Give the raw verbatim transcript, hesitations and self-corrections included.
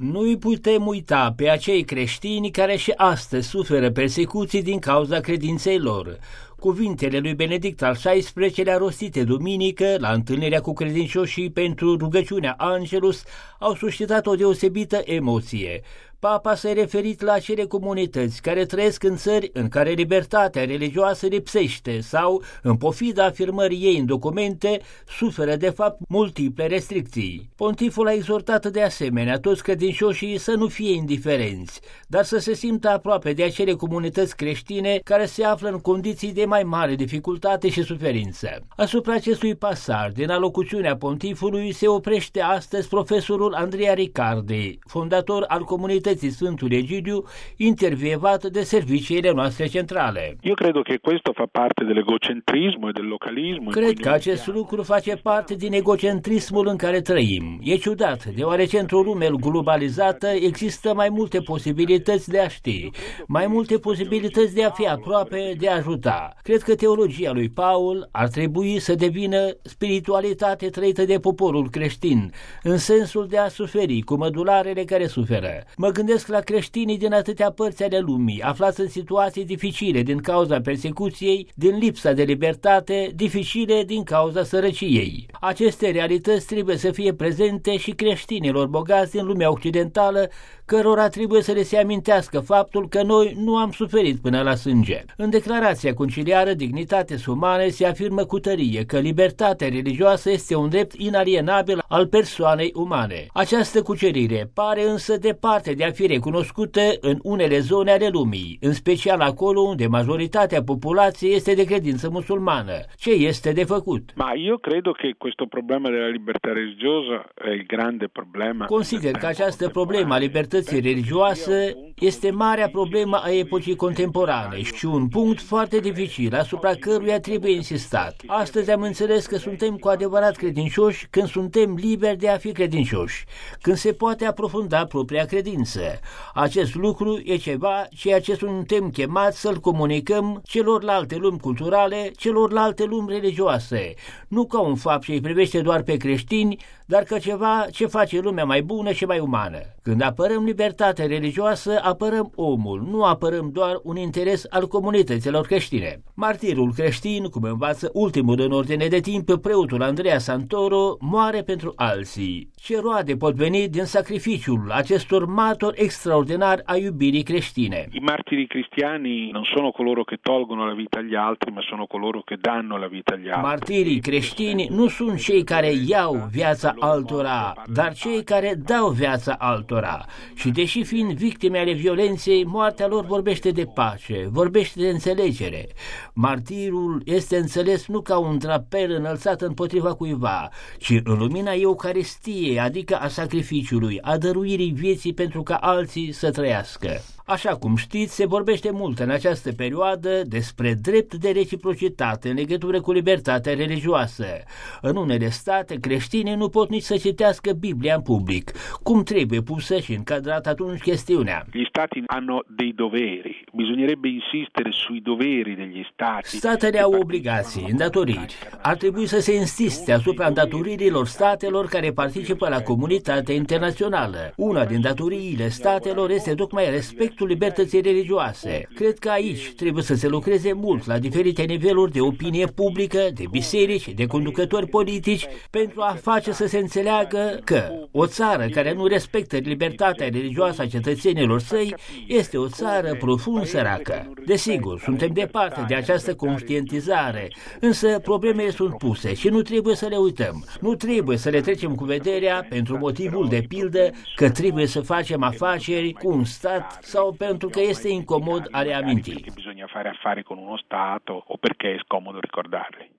Nu îi putem uita pe acei creștini care și astăzi suferă persecuții din cauza credinței lor. Cuvintele lui Benedict al șaisprezecelea rostite duminică la întâlnirea cu credincioșii pentru rugăciunea Angelus au suscitat o deosebită emoție. Papa s-a referit la acele comunități care trăiesc în țări în care libertatea religioasă lipsește sau, în pofida afirmării ei în documente, suferă de fapt multiple restricții. Pontiful a exhortat de asemenea toți credincioșii să nu fie indiferenți, dar să se simtă aproape de acele comunități creștine care se află în condiții de mai mare dificultate și suferință. Asupra acestui pasaj din alocuțiunea pontifului se oprește astăzi profesorul Andrea Riccardi, fondator al comunității Sfântul Egidiu, intervievat de serviciile noastre centrale. Eu cred că questo fa parte dell'egocentrismo e del localismo. Cred că acest lucru face parte din egocentrismul în care trăim. E ciudat, deoarece într-o lume globalizată există mai multe posibilități de a ști, mai multe posibilități de a fi aproape, de a ajuta. Cred că teologia lui Paul ar trebui să devină spiritualitate trăită de poporul creștin, în sensul de a suferi cu mădularele care suferă. Mă gândesc la creștinii din atâtea părți ale lumii, aflați în situații dificile din cauza persecuției, din lipsa de libertate, dificile din cauza sărăciei. Aceste realități trebuie să fie prezente și creștinilor bogați din lumea occidentală, cărora trebuie să le se amintească faptul că noi nu am suferit până la sânge. În declarația conciliară Dignitates Humanae se afirmă cu tărie că libertatea religioasă este un drept inalienabil al persoanei umane. Această cucerire pare însă departe de a fi recunoscută în unele zone ale lumii, în special acolo unde majoritatea populației este de credință musulmană. Ce este de făcut? Ma io credo che questo problema della libertà religiosa è il grande problema. Consider că această problemă a libertății religioase este marea problemă a epocii contemporane și un punct foarte dificil asupra căruia trebuie insistat. Astăzi am înțeles că suntem cu adevărat credincioși când suntem liberi de a fi credincioși, când se poate aprofunda propria credință. Acest lucru e ceva ceea ce suntem chemați să-l comunicăm celorlalte lumi culturale, celorlalte lumi religioase, nu ca un fapt ce îi privește doar pe creștini, dar ca ceva ce face lumea mai bună și mai umană. Când apărăm libertatea religioasă, apărăm omul, nu apărăm doar un interes al comunităților creștine. Martirul creștin, cum învață ultimul în ordine de timp, preotul Andrea Santoro, moare pentru alții. Ce roade pot veni din sacrificiul acestor martori extraordinari a iubirii creștine? I martiri cristiani non sono coloro che tolgono la vita agli altri, ma sono coloro che danno la vita agli altri. Martirii creștini nu sunt cei care iau viața altora, dar cei care dau viața altora. Și deși fiind victime ale violenței, moartea lor vorbește de pace, vorbește de înțelegere. Martirul este înțeles nu ca un drapel înălțat împotriva cuiva, ci în lumina Eucharistiei, adică a sacrificiului, a dăruirii vieții pentru ca alții să trăiască. Așa cum știți, se vorbește mult în această perioadă despre drept de reciprocitate în legătură cu libertatea religioasă. În unele state, creștinii nu pot nici să citească Biblia în public. Cum trebuie pusă și încadrată atunci chestiunea? Gli stati hanno dei doveri. Bisognerebbe insistere sui doveri degli stati. Statele au obligații, îndatoriri. Ar trebui să se insiste asupra îndatoririlor statelor care participă la comunitatea internațională. Una din datoriile statelor este tocmai respectul libertății religioase. Cred că aici trebuie să se lucreze mult la diferite niveluri de opinie publică, de biserici, de conducători politici, pentru a face să se înțeleagă că o țară care nu respectă libertatea religioasă a cetățenilor săi este o țară profund săracă. Desigur, suntem departe de această conștientizare, însă problemele sunt puse și nu trebuie să le uităm. Nu trebuie să le trecem cu vederea pentru motivul de pildă că trebuie să facem afaceri cu un stat sau pentru că este incomod a le aminti. Bisogna fare affari con uno Stato o perché è scomodo ricordarli.